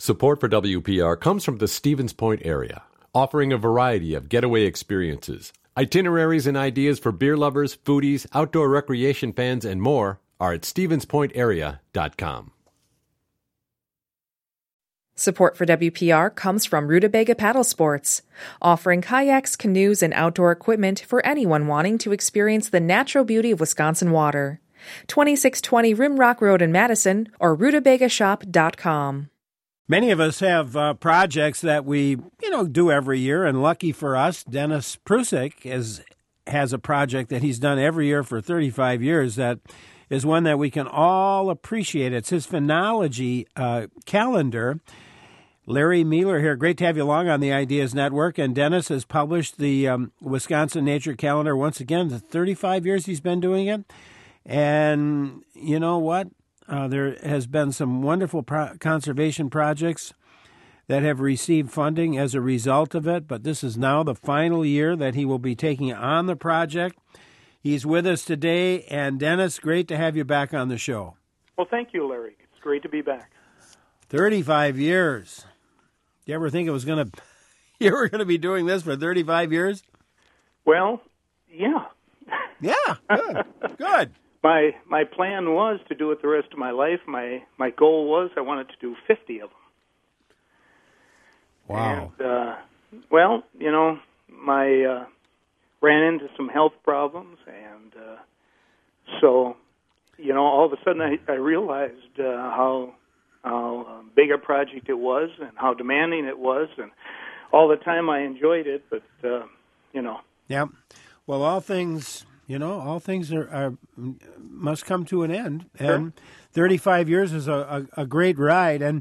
Support for WPR comes from the Stevens Point area, offering a variety of getaway experiences. Itineraries and ideas for beer lovers, foodies, outdoor recreation fans, and more are at stevenspointarea.com. Support for WPR comes from Rutabaga Paddle Sports, offering kayaks, canoes, and outdoor equipment for anyone wanting to experience the natural beauty of Wisconsin water. 2620 Rimrock Road in Madison or RutabagaShop.com. Many of us have projects that we, do every year, and lucky for us, Dennis Prusik has a project that he's done every year for 35 years that is one that we can all appreciate. It's his phenology calendar. Larry Mueller here. Great to have you along on the Ideas Network. And Dennis has published the Wisconsin Nature Calendar once again. The 35 years he's been doing it. And you know what? There has been some wonderful conservation projects that have received funding as a result of it. But this is now the final year that he will be taking on the project. He's with us today. And Dennis, great to have you back on the show. Well, thank you, Larry. It's great to be back. 35 years. You ever think you were going to be doing this for 35 years? Well, yeah. Yeah, good. Good. My plan was to do it the rest of my life. My goal was I wanted to do 50 of them. Wow. And, my ran into some health problems, and so, all of a sudden I realized how big a project it was and how demanding it was, and all the time I enjoyed it, but, Yeah. Well, all things are must come to an end, and 35 years is a great ride, and,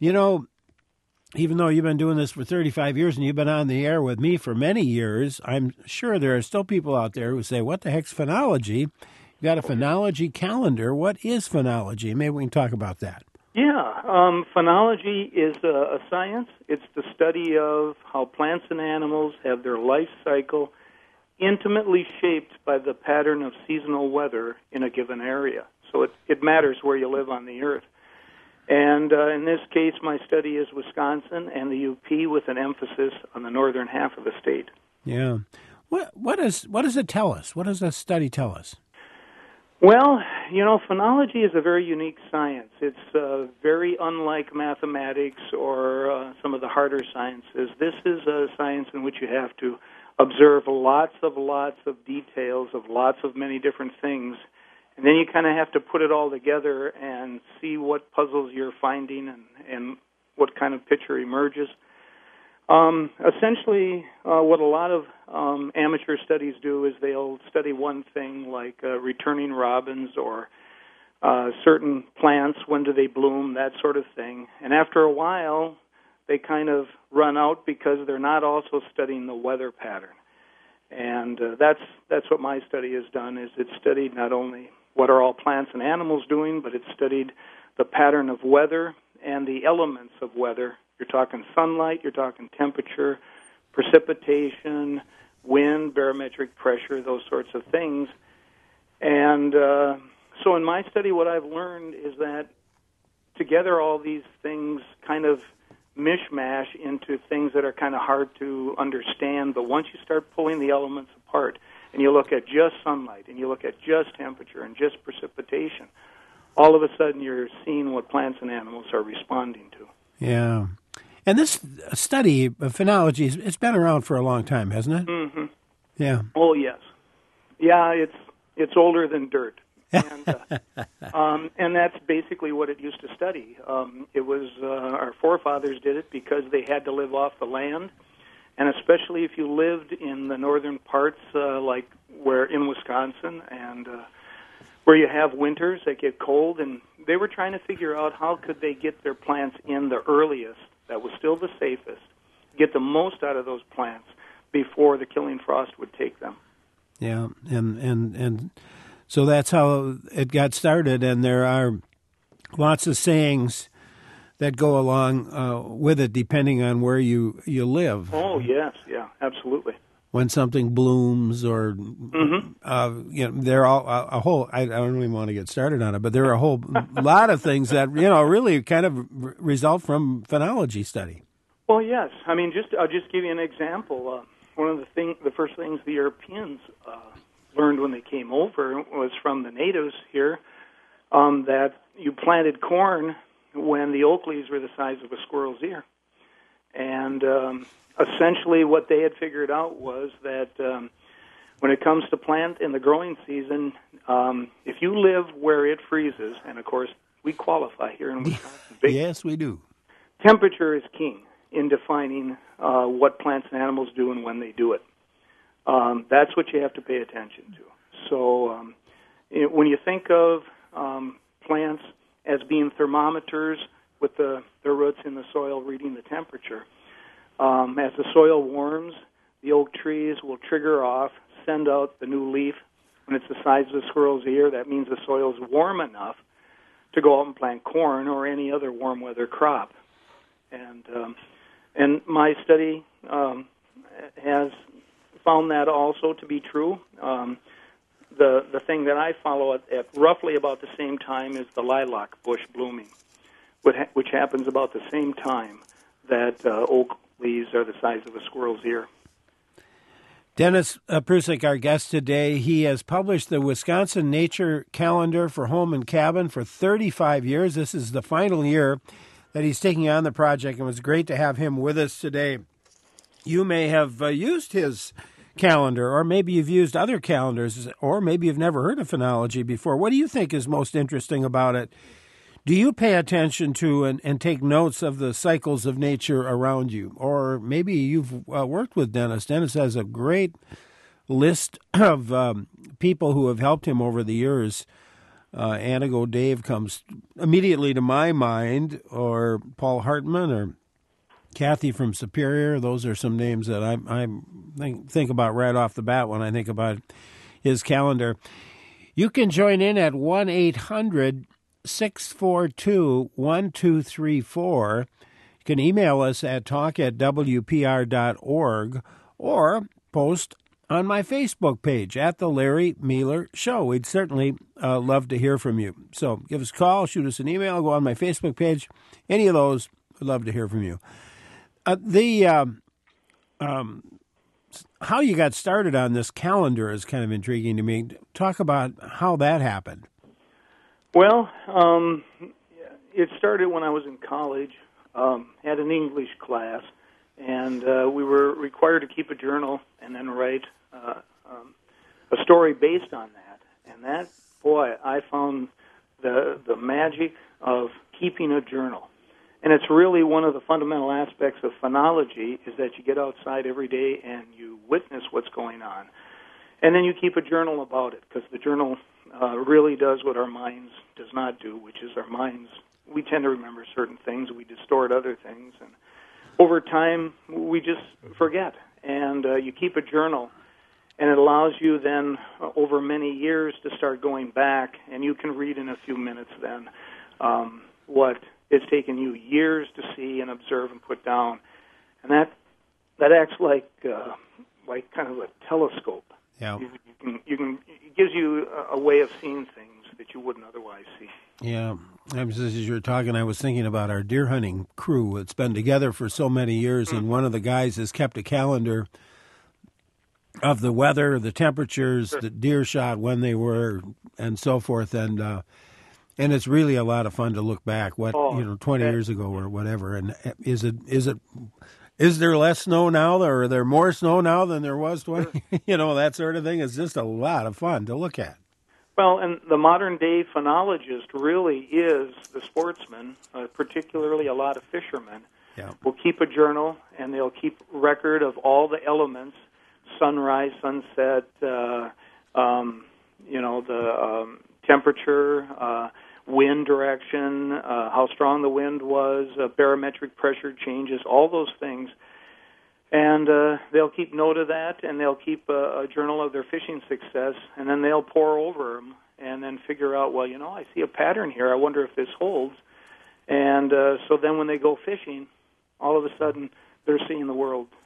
even though you've been doing this for 35 years and you've been on the air with me for many years, I'm sure there are still people out there who say, what the heck's phenology? You got a phenology calendar. What is phenology? Maybe we can talk about that. Yeah, phenology is a science. It's the study of how plants and animals have their life cycle intimately shaped by the pattern of seasonal weather in a given area. So it matters where you live on the earth. And in this case, my study is Wisconsin and the UP with an emphasis on the northern half of the state. Yeah. What does it tell us? What does the study tell us? Well, phenology is a very unique science. It's very unlike mathematics or some of the harder sciences. This is a science in which you have to observe lots of details of lots of many different things, and then you kind of have to put it all together and see what puzzles you're finding and what kind of picture emerges. Essentially, what a lot of amateur studies do is they'll study one thing, like returning robins or certain plants, when do they bloom, that sort of thing. And after a while, they kind of run out because they're not also studying the weather pattern. And that's what my study has done, is it's studied not only what are all plants and animals doing, but it's studied the pattern of weather and the elements of weather. You're talking sunlight, you're talking temperature, precipitation, wind, barometric pressure, those sorts of things. And so in my study, what I've learned is that together all these things kind of mishmash into things that are kind of hard to understand, but once you start pulling the elements apart and you look at just sunlight and you look at just temperature and just precipitation, all of a sudden you're seeing what plants and animals are responding to. Yeah. And this study of phenology, it's been around for a long time, hasn't it? Mm-hmm. Yeah. Oh, yes. Yeah, it's older than dirt. And that's basically what it used to study. It was our forefathers did it because they had to live off the land, and especially if you lived in the northern parts, like where in Wisconsin, and where you have winters that get cold, and they were trying to figure out how could they get their plants in the earliest, that was still the safest, get the most out of those plants before the killing frost would take them. Yeah, and so that's how it got started, and there are lots of sayings that go along with it depending on where you live. Oh, yes, yeah, absolutely. when something blooms, or they're all a whole. I don't even want to get started on it, but there are a whole lot of things that really kind of result from phenology study. Well, yes. I mean, I'll just give you an example. One of the first things the Europeans learned when they came over was from the natives here, that you planted corn when the oak leaves were the size of a squirrel's ear. And essentially what they had figured out was that when it comes to plant in the growing season, if you live where it freezes, and of course we qualify here in Wisconsin. Yes, we do. Temperature is king in defining what plants and animals do and when they do it. That's what you have to pay attention to. So when you think of plants as being thermometers with their roots in the soil reading the temperature, as the soil warms, the oak trees will trigger off, send out the new leaf. When it's the size of a squirrel's ear, that means the soil is warm enough to go out and plant corn or any other warm weather crop. And my study has found that also to be true. The thing that I follow at roughly about the same time is the lilac bush blooming, which happens about the same time that oak leaves are the size of a squirrel's ear. Dennis Prusik, our guest today, he has published the Wisconsin Nature Calendar for Home and Cabin for 35 years. This is the final year that he's taking on the project, and it was great to have him with us today. You may have used his calendar, or maybe you've used other calendars, or maybe you've never heard of phenology before. What do you think is most interesting about it? Do you pay attention to and take notes of the cycles of nature around you? Or maybe you've worked with Dennis. Dennis has a great list of people who have helped him over the years. Anago Dave comes immediately to my mind, or Paul Hartman, or Kathy from Superior. Those are some names that I think about right off the bat when I think about his calendar. You can join in at 1-800-642-1234. You can email us at talk@wpr.org or post on my Facebook page at The Larry Mueller Show. We'd certainly love to hear from you. So give us a call, shoot us an email, go on my Facebook page. Any of those, we'd love to hear from you. How you got started on this calendar is kind of intriguing to me. Talk about how that happened. Well, it started when I was in college, had an English class, and we were required to keep a journal and then write a story based on that. And that, boy, I found the magic of keeping a journal. And it's really one of the fundamental aspects of phenology is that you get outside every day and you witness what's going on. And then you keep a journal about it, because the journal really does what our minds does not do, which is our minds, we tend to remember certain things, we distort other things, and over time we just forget. And you keep a journal, and it allows you then over many years to start going back, and you can read in a few minutes then what it's taken you years to see and observe and put down. And that acts like kind of a telescope. Yeah. It gives you a way of seeing things that you wouldn't otherwise see. Yeah. As you were talking, I was thinking about our deer hunting crew. It's been together for so many years, and one of the guys has kept a calendar of the weather, the temperatures, the deer shot, when they were, and so forth. And it's really a lot of fun to look back. 20 years ago or whatever. And is there less snow now, or are there more snow now than there was 20? That sort of thing is just a lot of fun to look at. Well, and the modern-day phenologist really is the sportsman, particularly a lot of fishermen. Yeah. Will keep a journal, and they'll keep record of all the elements, sunrise, sunset, the temperature, wind direction, how strong the wind was, barometric pressure changes, all those things. And they'll keep note of that, and they'll keep a journal of their fishing success, and then they'll pore over them and then figure out, well, I see a pattern here. I wonder if this holds. And so then when they go fishing, all of a sudden they're seeing the world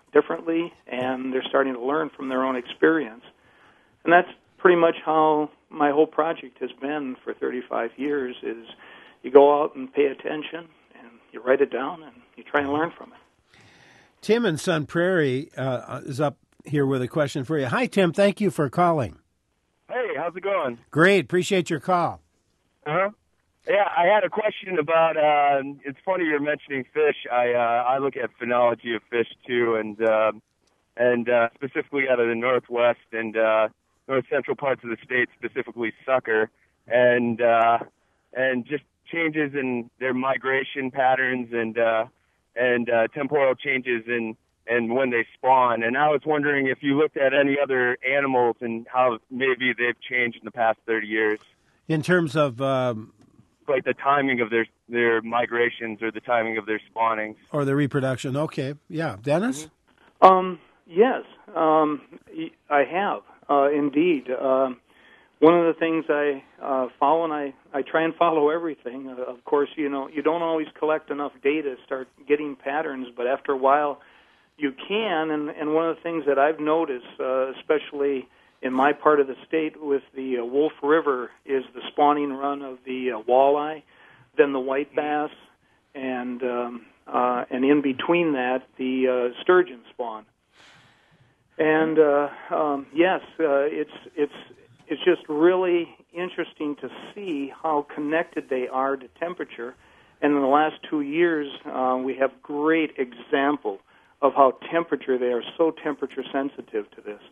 differently, and they're starting to learn from their own experience. And that's pretty much how my whole project has been for 35 years, is you go out and pay attention, and you write it down, and you try and learn from it. Tim in Sun Prairie is up here with a question for you. Hi, Tim. Thank you for calling. Hey, how's it going? Great. Appreciate your call. Uh-huh. Yeah, I had a question about, it's funny you're mentioning fish. I look at phenology of fish, too, and specifically out of the Northwest and north central parts of the state, specifically sucker, and just changes in their migration patterns and temporal changes in when they spawn. And I was wondering if you looked at any other animals and how maybe they've changed in the past 30 years. In terms of like the timing of their migrations or the timing of their spawnings. Or their reproduction. Okay. Yeah. Dennis? Yes, I have, indeed. One of the things I follow, and I try and follow everything. Of course, you don't always collect enough data to start getting patterns, but after a while you can. And one of the things that I've noticed, especially in my part of the state with the Wolf River, is the spawning run of the walleye, then the white bass, and in between that, the sturgeon spawn. And yes, it's just really interesting to see how connected they are to temperature. And in the last 2 years, we have great example of how they are so temperature sensitive to this.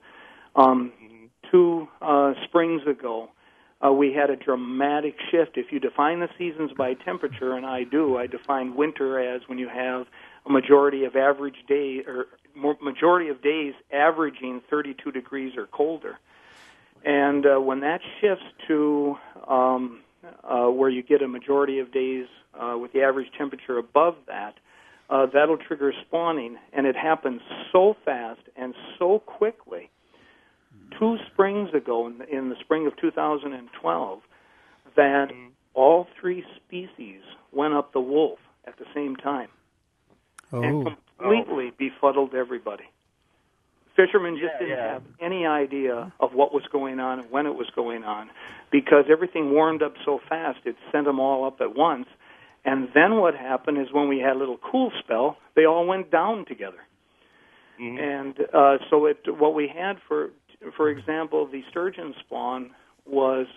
2 springs ago, we had a dramatic shift. If you define the seasons by temperature, and I define winter as when you have a majority of days averaging 32 degrees or colder. And when that shifts to where you get a majority of days with the average temperature above that, that'll trigger spawning, and it happens so fast and so quickly. 2 springs ago, in the spring of 2012, that all 3 species went up the wolf at the same time and completely befuddled everybody. Fishermen just didn't have any idea of what was going on and when it was going on, because everything warmed up so fast, it sent them all up at once. And then what happened is when we had a little cool spell, they all went down together. And so what we had, for example, the sturgeon spawn was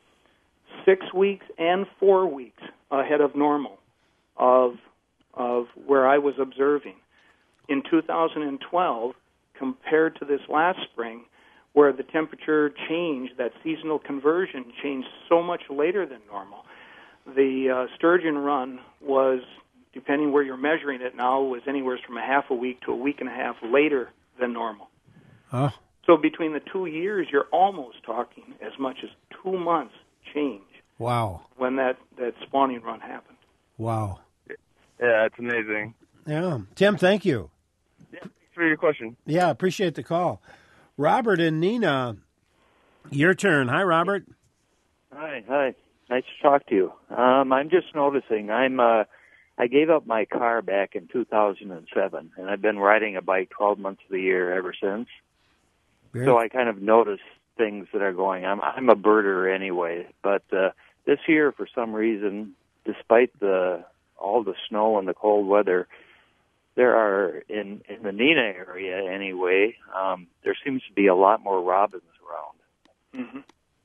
6 weeks and 4 weeks ahead of normal of where I was observing. In 2012, compared to this last spring, where the temperature changed, that seasonal conversion changed so much later than normal, the sturgeon run was, depending where you're measuring it now, was anywhere from a half a week to a week and a half later than normal. So between the 2 years, you're almost talking as much as 2 months change. Wow. When that spawning run happened. Wow. Yeah, it's amazing. Yeah. Tim, thank you. Yeah, thanks for your question. Yeah, appreciate the call. Robert and Nina, your turn. Hi, Robert. Hi. Nice to talk to you. I'm just noticing I gave up my car back in 2007, and I've been riding a bike 12 months of the year ever since. So I kind of notice things that are going on. I'm a birder anyway, but this year, for some reason, despite all the snow and the cold weather, there are, in the Nina area anyway, there seems to be a lot more robins around.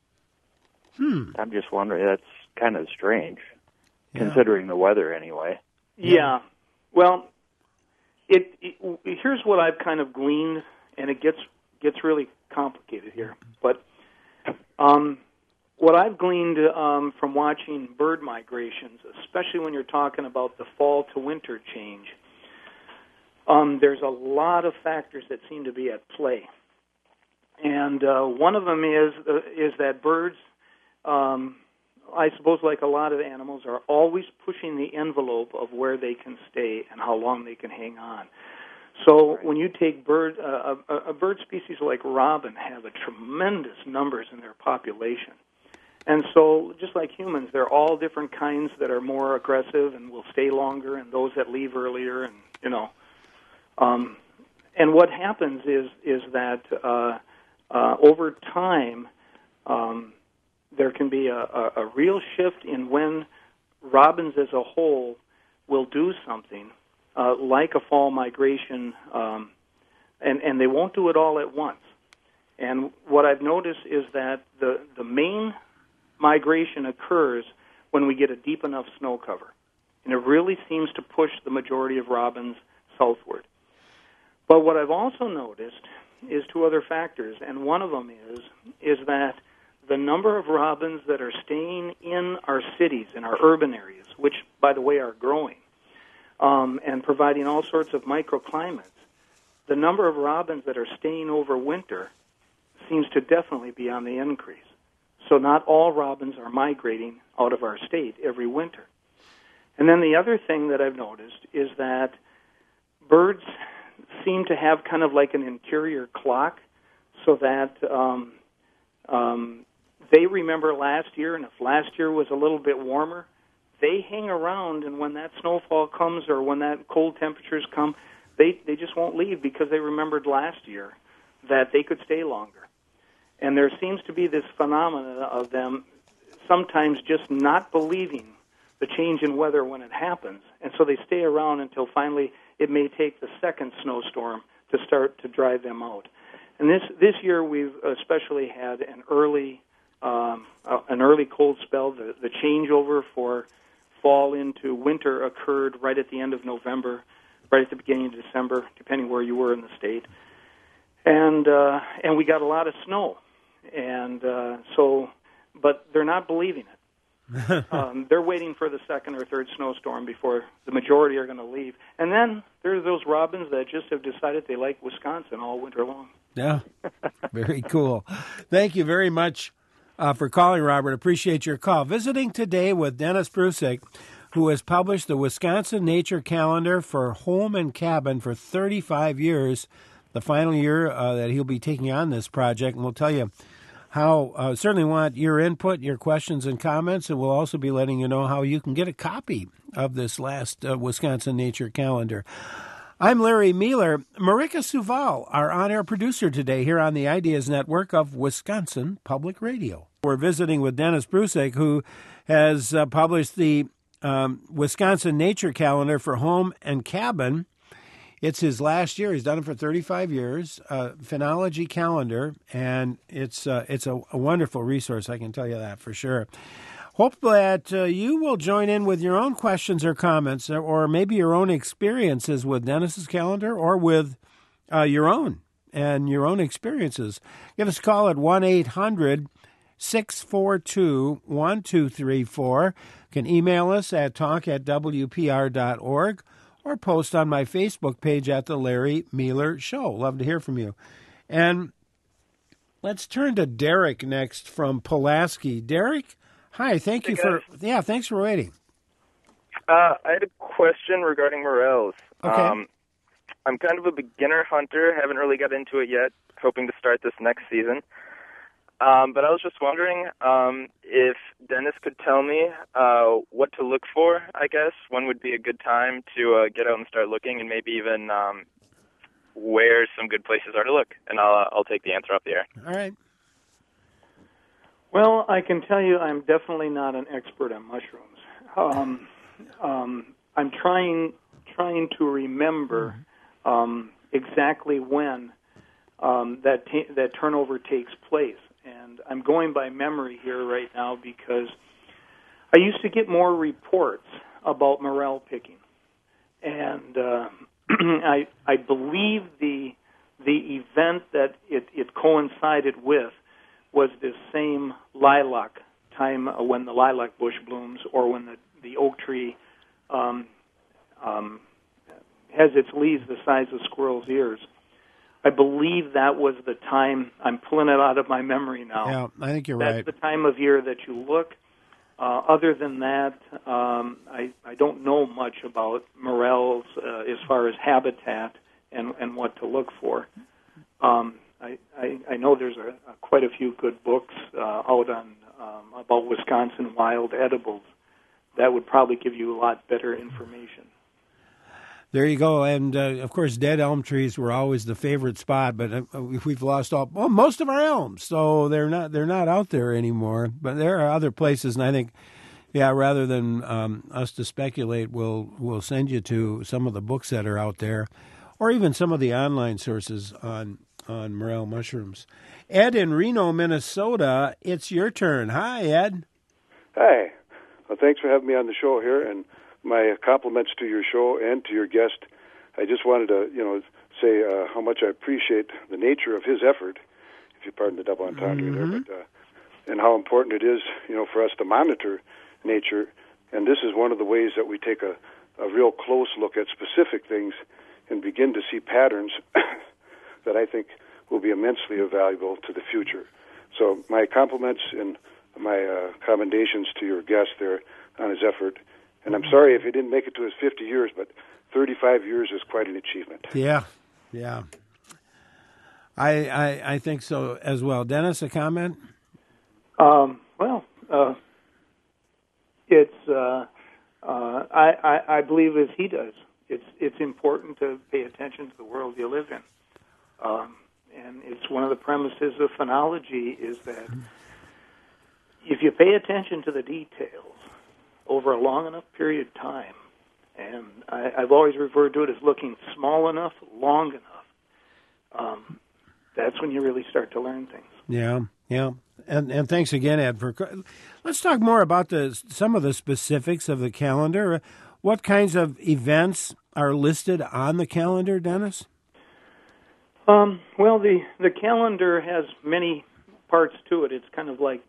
I'm just wondering, that's kind of strange, considering the weather anyway. Yeah. Well, here's what I've kind of gleaned, and it gets really complicated here. But what I've gleaned from watching bird migrations, especially when you're talking about the fall to winter change, there's a lot of factors that seem to be at play. And one of them is that birds, I suppose like a lot of animals, are always pushing the envelope of where they can stay and how long they can hang on. So when you take a bird species like robin have a tremendous numbers in their population. And so just like humans, there are all different kinds that are more aggressive and will stay longer, and those that leave earlier, and And what happens is that over time, there can be a real shift in when robins as a whole will do something, like a fall migration, and they won't do it all at once. And what I've noticed is that the main migration occurs when we get a deep enough snow cover. And it really seems to push the majority of robins southward. But what I've also noticed is two other factors, and one of them is that the number of robins that are staying in our cities, in our urban areas, which, by the way, are growing, and providing all sorts of microclimates, the number of robins that are staying over winter seems to definitely be on the increase. So not all robins are migrating out of our state every winter. And then the other thing that I've noticed is that birds seem to have kind of like an interior clock, so that they remember last year, and if last year was a little bit warmer, they hang around, and when that snowfall comes or when that cold temperatures come, they just won't leave because they remembered last year that they could stay longer. And there seems to be this phenomenon of them sometimes just not believing the change in weather when it happens, and so they stay around until finally it may take the second snowstorm to start to drive them out. And this year we've especially had an early cold spell. The changeover for fall into winter occurred right at the end of November, right at the beginning of December, depending where you were in the state. And we got a lot of snow, and but they're not believing it. They're waiting for the second or third snowstorm before the majority are going to leave. And then there's those robins that just have decided they like Wisconsin all winter long. Yeah, very cool. Thank you very much for calling, Robert. Appreciate your call. Visiting today with Dennis Prusik, who has published the Wisconsin Nature Calendar for home and cabin for 35 years, the final year that he'll be taking on this project. And we'll tell you how, certainly want your input, your questions and comments, and we'll also be letting you know how you can get a copy of this last Wisconsin Nature Calendar. I'm Larry Mueller. Marika Suval, our on-air producer today here on the Ideas Network of Wisconsin Public Radio. We're visiting with Dennis Prusik, who has published the Wisconsin Nature Calendar for home and cabin. It's his last year. He's done it for 35 years, Phenology Calendar, and it's a wonderful resource, I can tell you that for sure. Hope that you will join in with your own questions or comments, or maybe your own experiences with Dennis's calendar, or with your own experiences. Give us a call at 1-800-642-1234. You can email us at talk@wpr.org. or post on my Facebook page at The Larry Mueller Show. Love to hear from you. And let's turn to Derek next from Pulaski. Derek, hi. Thanks for waiting. I had a question regarding morels. Okay. I'm kind of a beginner hunter. Haven't really got into it yet. Hoping to start this next season. But I was just wondering if Dennis could tell me what to look for, I guess. When would be a good time to get out and start looking, and maybe even where some good places are to look. And I'll take the answer off the air. All right. Well, I can tell you I'm definitely not an expert on mushrooms. I'm trying to remember exactly when that turnover takes place. And I'm going by memory here right now because I used to get more reports about morel picking. And I believe the event that it coincided with was this same lilac time when the lilac bush blooms, or when the oak tree has its leaves the size of squirrels' ears. I believe that was the time. I'm pulling it out of my memory now. Yeah, I think you're right. That's the time of year that you look. Other than that, I don't know much about morels as far as habitat and what to look for. I know there's quite a few good books out on about Wisconsin wild edibles. That would probably give you a lot better information. There you go. And, of course, dead elm trees were always the favorite spot, but we've lost most of our elms, so they're not out there anymore. But there are other places, and I think, rather than us to speculate, we'll send you to some of the books that are out there, or even some of the online sources on morel mushrooms. Ed in Reno, Minnesota, it's your turn. Hi, Ed. Hi. Well, thanks for having me on the show here, and my compliments to your show and to your guest. I just wanted to, say how much I appreciate the nature of his effort, if you pardon the double entendre there, but and how important it is, for us to monitor nature. And this is one of the ways that we take a real close look at specific things and begin to see patterns that I think will be immensely valuable to the future. So my compliments and my commendations to your guest there on his effort. And I'm sorry if he didn't make it to his 50 years, but 35 years is quite an achievement. Yeah. I think so as well. Dennis, a comment? I believe as he does. It's important to pay attention to the world you live in. And it's one of the premises of phenology is that if you pay attention to the details over a long enough period of time, and I've always referred to it as looking small enough, long enough, that's when you really start to learn things. Yeah. And thanks again, Ed. Let's talk more about some of the specifics of the calendar. What kinds of events are listed on the calendar, Dennis? Well, the calendar has many parts to it. It's kind of like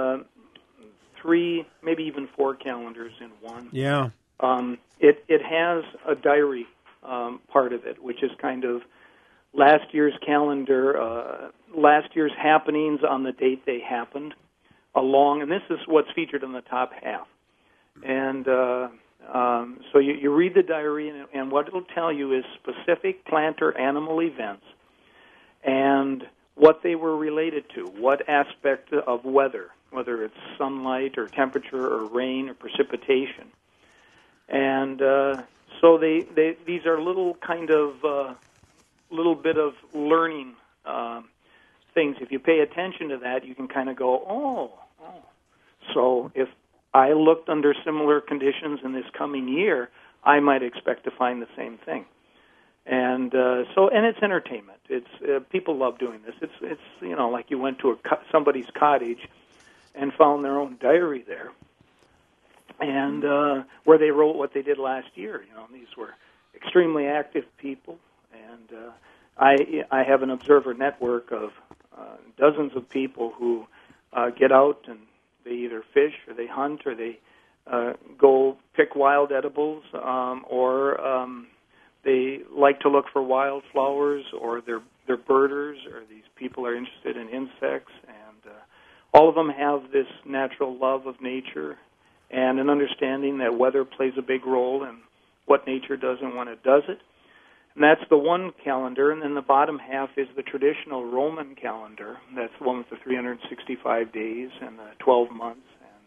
3, maybe even 4 calendars in one. Yeah. It has a diary part of it, which is kind of last year's calendar, last year's happenings on the date they happened, and this is what's featured in the top half. And so you read the diary, and what it'll tell you is specific plant or animal events and what they were related to, what aspect of weather, whether it's sunlight or temperature or rain or precipitation. And so these are little kind of little bit of learning things. If you pay attention to that, you can kind of go, oh. So if I looked under similar conditions in this coming year, I might expect to find the same thing. And and it's entertainment. It's people love doing this. It's like you went to somebody's cottage and found their own diary there, and where they wrote what they did last year. These were extremely active people, and I have an observer network of dozens of people who get out and they either fish or they hunt or they go pick wild edibles or they like to look for wildflowers, or they're birders, or these people are interested in insects, and all of them have this natural love of nature and an understanding that weather plays a big role in what nature does and when it does it. And that's the one calendar, and then the bottom half is the traditional Roman calendar. That's the one with the 365 days and the 12 months.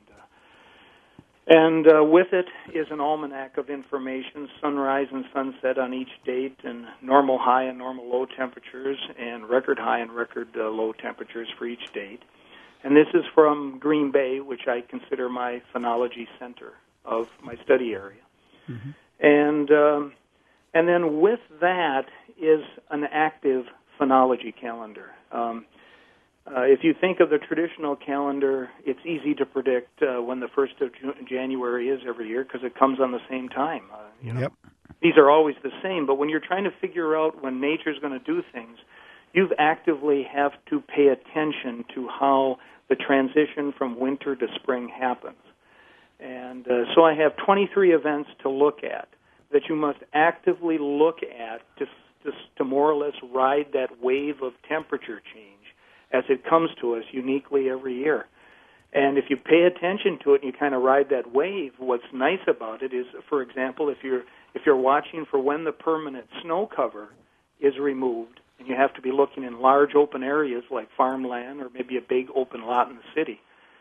And with it is an almanac of information, sunrise and sunset on each date, and normal high and normal low temperatures, and record high and record low temperatures for each date. And this is from Green Bay, which I consider my phenology center of my study area. Mm-hmm. And then with that is an active phenology calendar. If you think of the traditional calendar, it's easy to predict when the 1st of January is every year because it comes on the same time. Yep. These are always the same, but when you're trying to figure out when nature's going to do things, you actively have to pay attention to how the transition from winter to spring happens. And so I have 23 events to look at that you must actively look at to more or less ride that wave of temperature change as it comes to us uniquely every year. And if you pay attention to it and you kind of ride that wave, what's nice about it is, for example, if you're watching for when the permanent snow cover is removed, and you have to be looking in large open areas like farmland or maybe a big open lot in the city,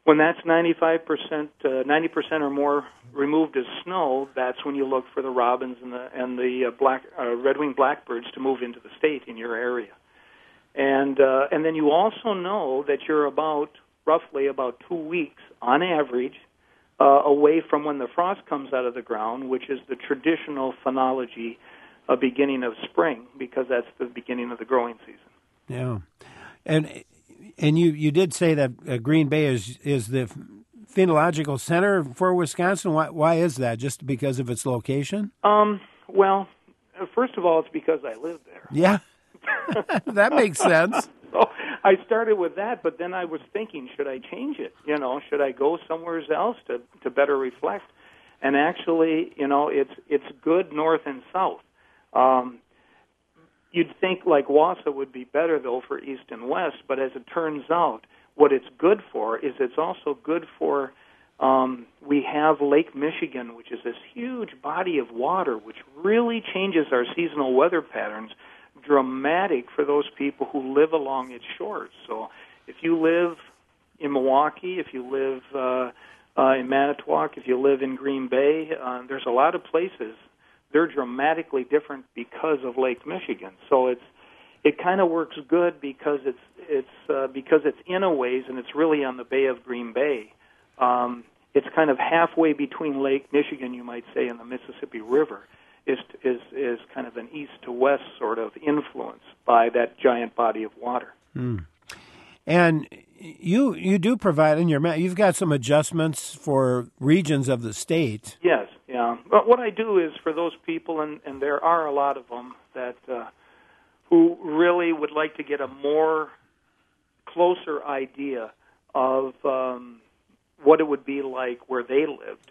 When that's 95%, 90% or more removed as snow, that's when you look for the robins and the red-winged blackbirds to move into the state in your area. And then you also know that you're roughly about 2 weeks on average away from when the frost comes out of the ground, which is the traditional phenology beginning of spring, because that's the beginning of the growing season. Yeah, and you did say that Green Bay is the phenological center for Wisconsin. Why is that? Just because of its location? Well, first of all, it's because I live there. Yeah, that makes sense. So I started with that, but then I was thinking, should I change it? Should I go somewhere else to better reflect? And actually, it's good north and south. You'd think like Wausau would be better, though, for east and west, but as it turns out, what it's good for is it's also good for, we have Lake Michigan, which is this huge body of water, which really changes our seasonal weather patterns, dramatic for those people who live along its shores. So if you live in Milwaukee, if you live in Manitowoc, if you live in Green Bay, there's a lot of places. They're dramatically different because of Lake Michigan. So it kind of works good because it's in a ways, and it's really on the Bay of Green Bay. It's kind of halfway between Lake Michigan, you might say, and the Mississippi River. Is kind of an east to west sort of influence by that giant body of water. Mm. And you do provide in your map. You've got some adjustments for regions of the state. Yes, yeah. But what I do is for those people, and there are a lot of them that who really would like to get a more closer idea of what it would be like where they lived.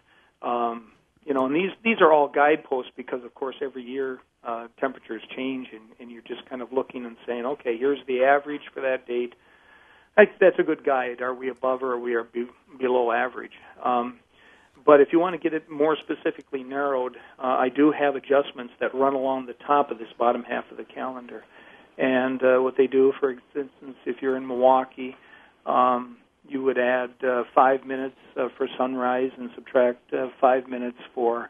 And these are all guideposts because, of course, every year temperatures change, and you're just kind of looking and saying, okay, here's the average for that date. That's a good guide. Are we above or are we below average? But if you want to get it more specifically narrowed, I do have adjustments that run along the top of this bottom half of the calendar. And what they do, for instance, if you're in Milwaukee, you would add 5 minutes for sunrise and subtract 5 minutes for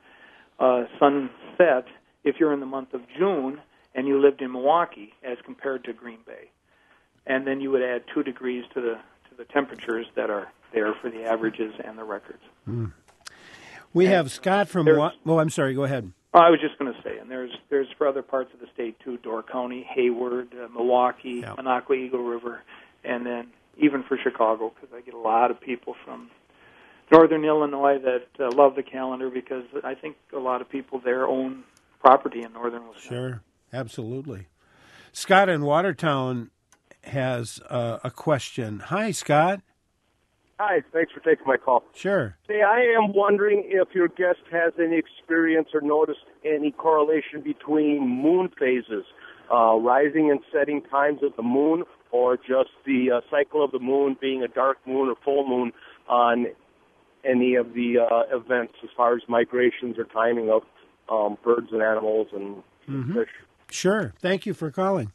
sunset if you're in the month of June and you lived in Milwaukee as compared to Green Bay. And then you would add 2 degrees to the temperatures that are there for the averages and the records. Mm. We have Scott from... I'm sorry, go ahead. I was just going to say, and there's for other parts of the state, too, Door County, Hayward, Milwaukee, Minocqua, Eagle River, and then even for Chicago, because I get a lot of people from northern Illinois that love the calendar because I think a lot of people there own property in northern Wisconsin. Sure, absolutely. Scott in Watertown has a question. Hi, Scott. Hi, thanks for taking my call. Sure. Hey, I am wondering if your guest has any experience or noticed any correlation between moon phases, rising and setting times of the moon, or just the cycle of the moon being a dark moon or full moon on any of the events as far as migrations or timing of birds and animals and fish. Sure. Thank you for calling.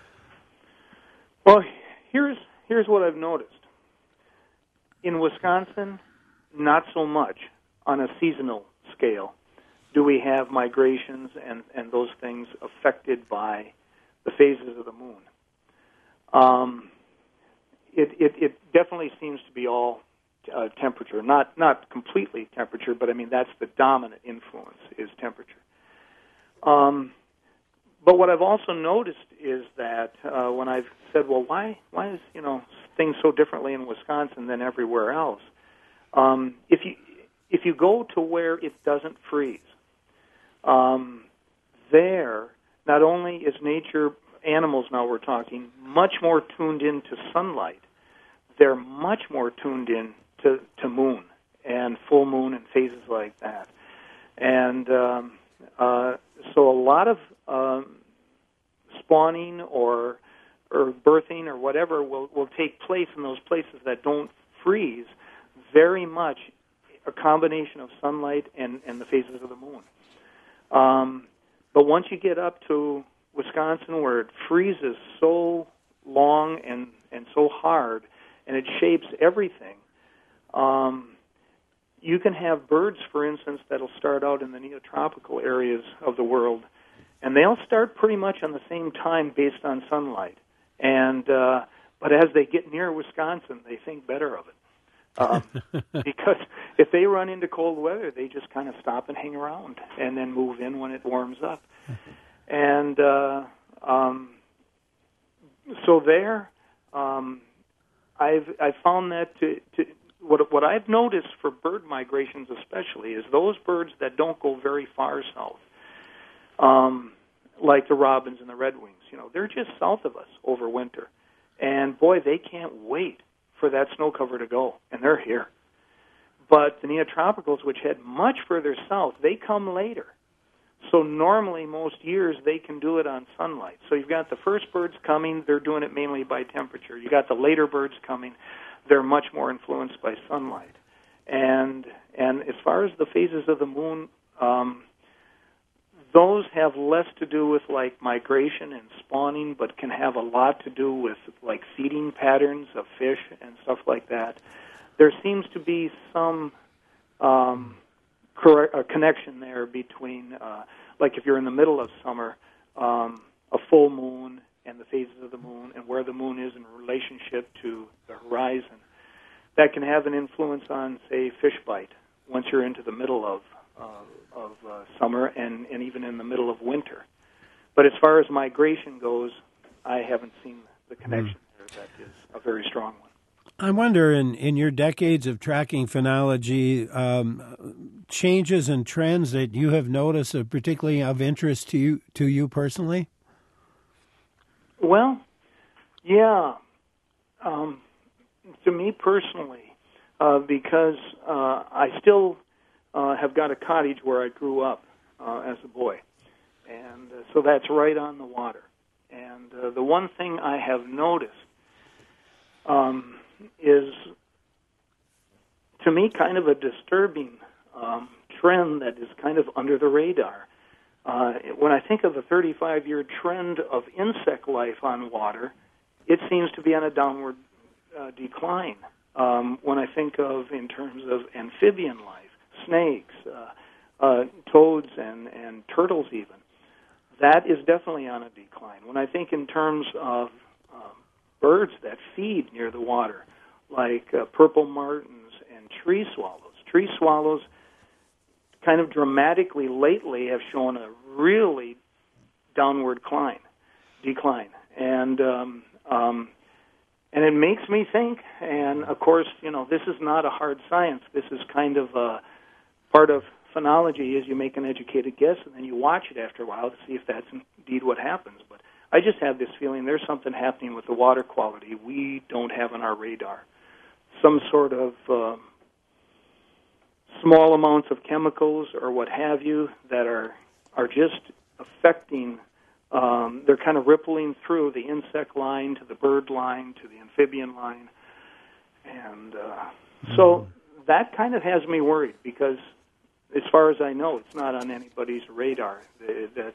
Well, here's what I've noticed. In Wisconsin, not so much on a seasonal scale do we have migrations and those things affected by the phases of the moon. It definitely seems to be all temperature, not completely temperature, but I mean that's the dominant influence is temperature. But what I've also noticed is that when I've said, well, why is things so differently in Wisconsin than everywhere else? If you go to where it doesn't freeze, there not only is nature, animals now we're talking, much more tuned into sunlight, they're much more tuned in to moon and full moon and phases like that. And so a lot of spawning or birthing or whatever will take place in those places that don't freeze, very much a combination of sunlight and the phases of the moon. But once you get up to Wisconsin where it freezes so long and so hard and it shapes everything, You can have birds, for instance, that'll start out in the neotropical areas of the world, and they'll start pretty much on the same time based on sunlight. And but as they get near Wisconsin, they think better of it. Because if they run into cold weather, they just kind of stop and hang around and then move in when it warms up. And so there, I've found that what I've noticed for bird migrations especially is those birds that don't go very far south, like the robins and the redwings. They're just south of us over winter. And, boy, they can't wait for that snow cover to go, and they're here. But the neotropicals, which head much further south, they come later. So normally, most years, they can do it on sunlight. So you've got the first birds coming, they're doing it mainly by temperature. You got the later birds coming, they're much more influenced by sunlight. And as far as the phases of the moon, those have less to do with, like, migration and spawning, but can have a lot to do with, like, feeding patterns of fish and stuff like that. There seems to be some connection there between, like if you're in the middle of summer, a full moon and the phases of the moon and where the moon is in relationship to the horizon. That can have an influence on, say, fish bite once you're into the middle of summer and even in the middle of winter. But as far as migration goes, I haven't seen the connection there. That is a very strong one. I wonder, in your decades of tracking phenology, changes and trends that you have noticed are particularly of interest to you personally? Well, yeah. To me personally, because I still have got a cottage where I grew up as a boy, and so that's right on the water. And the one thing I have noticed is, to me, kind of a disturbing trend that is kind of under the radar. When I think of the 35-year trend of insect life on water, it seems to be on a downward decline. When I think of in terms of amphibian life, snakes, toads, and turtles even, that is definitely on a decline. When I think in terms of birds that feed near the water, like purple martins and tree swallows kind of dramatically lately have shown a really downward decline. And it makes me think, and of course, this is not a hard science. This is kind of part of phenology is you make an educated guess and then you watch it after a while to see if that's indeed what happens. But I just have this feeling there's something happening with the water quality we don't have on our radar. Some sort of small amounts of chemicals or what have you that are just affecting, they're kind of rippling through the insect line to the bird line to the amphibian line. And so that kind of has me worried because as far as I know, it's not on anybody's radar. The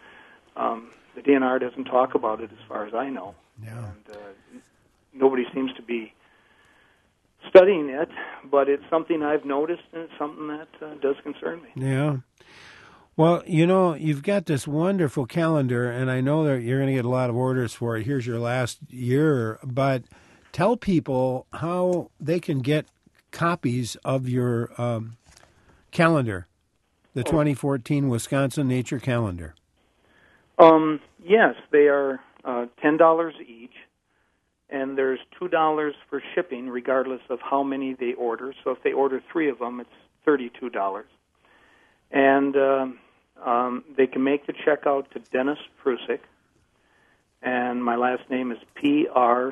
DNR doesn't talk about it as far as I know. Yeah. And nobody seems to be studying it, but it's something I've noticed, and it's something that does concern me. Yeah. Well, you've got this wonderful calendar, and I know that you're going to get a lot of orders for it. Here's your last year, but tell people how they can get copies of your calendar, the 2014 Wisconsin Nature Calendar. Yes, they are $10 each. And there's $2 for shipping, regardless of how many they order. So if they order 3 of them, it's $32. And they can make the check out to Dennis Prusik, and my last name is Prusik,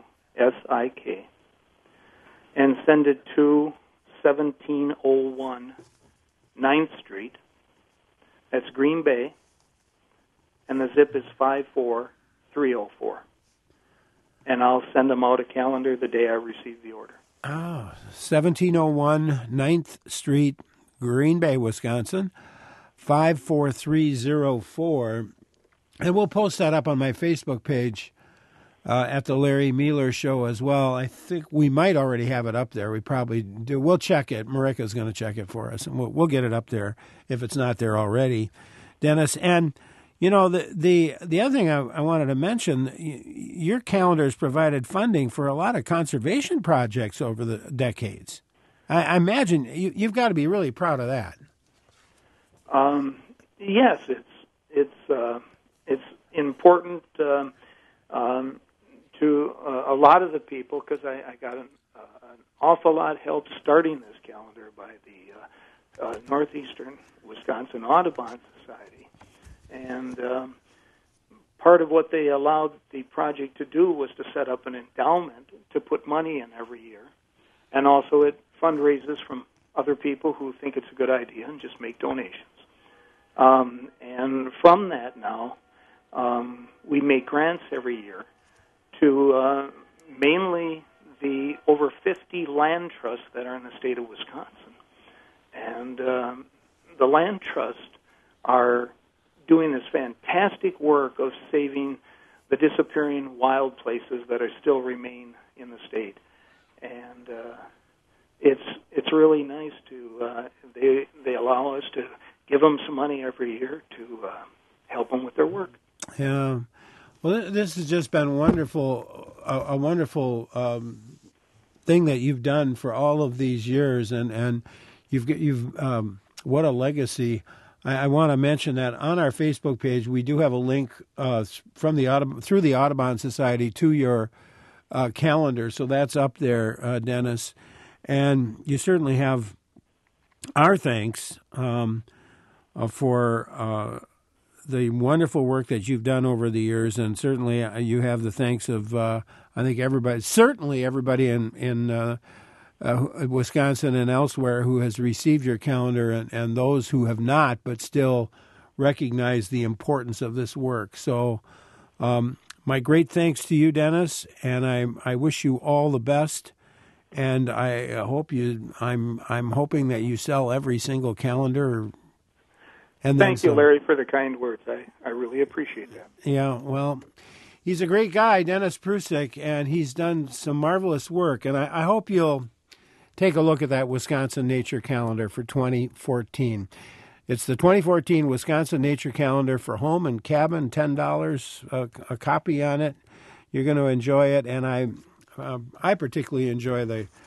and send it to 1701 9th Street. That's Green Bay, and the zip is 54304. And I'll send them out a calendar the day I receive the order. 1701 9th Street, Green Bay, Wisconsin, 54304. And we'll post that up on my Facebook page at the Larry Mueller Show as well. I think we might already have it up there. We probably do. We'll check it. Marika's going to check it for us, and we'll get it up there if it's not there already, Dennis. And you know, the other thing I wanted to mention, your calendar has provided funding for a lot of conservation projects over the decades. I imagine you've got to be really proud of that. Yes, it's important to a lot of the people, because I got an awful lot help starting this calendar by the Northeastern Wisconsin Audubon Society, and part of what they allowed the project to do was to set up an endowment to put money in every year, and also it fundraises from other people who think it's a good idea and just make donations. And from that now, we make grants every year to mainly the over 50 land trusts that are in the state of Wisconsin. And the land trusts are doing this fantastic work of saving the disappearing wild places that are still remain in the state. And it's really nice to they allow us to give them some money every year to help them with their work. Yeah. Well, this has just been wonderful, a wonderful thing that you've done for all of these years, and you've what a legacy. I want to mention that on our Facebook page we do have a link through the Audubon Society to your calendar, so that's up there, Dennis, and you certainly have our thanks for the wonderful work that you've done over the years, and certainly you have the thanks of I think everybody in Wisconsin and elsewhere who has received your calendar, and those who have not but still recognize the importance of this work. So my great thanks to you, Dennis, and I wish you all the best. And I hope I'm hoping that you sell every single calendar. And thank you, Larry, for the kind words. I really appreciate that. Yeah, well, he's a great guy, Dennis Prusik, and he's done some marvelous work. And I hope you'll take a look at that Wisconsin Nature Calendar for 2014. It's the 2014 Wisconsin Nature Calendar for home and cabin, $10 a copy on it. You're going to enjoy it, and I particularly enjoy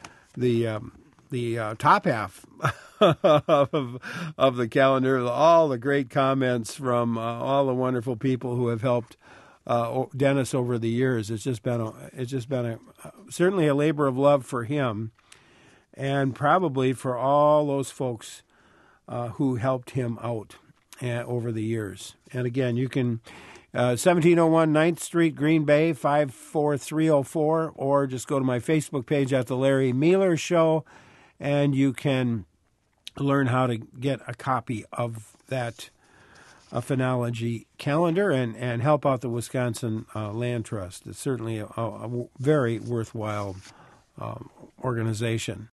the top half of the calendar. All the great comments from all the wonderful people who have helped Dennis over the years. It's just been certainly a labor of love for him, and probably for all those folks who helped him out over the years. And again, you can 1701 9th Street, Green Bay, 54304, or just go to my Facebook page at The Larry Mueller Show, and you can learn how to get a copy of that phenology calendar and help out the Wisconsin Land Trust. It's certainly a very worthwhile organization.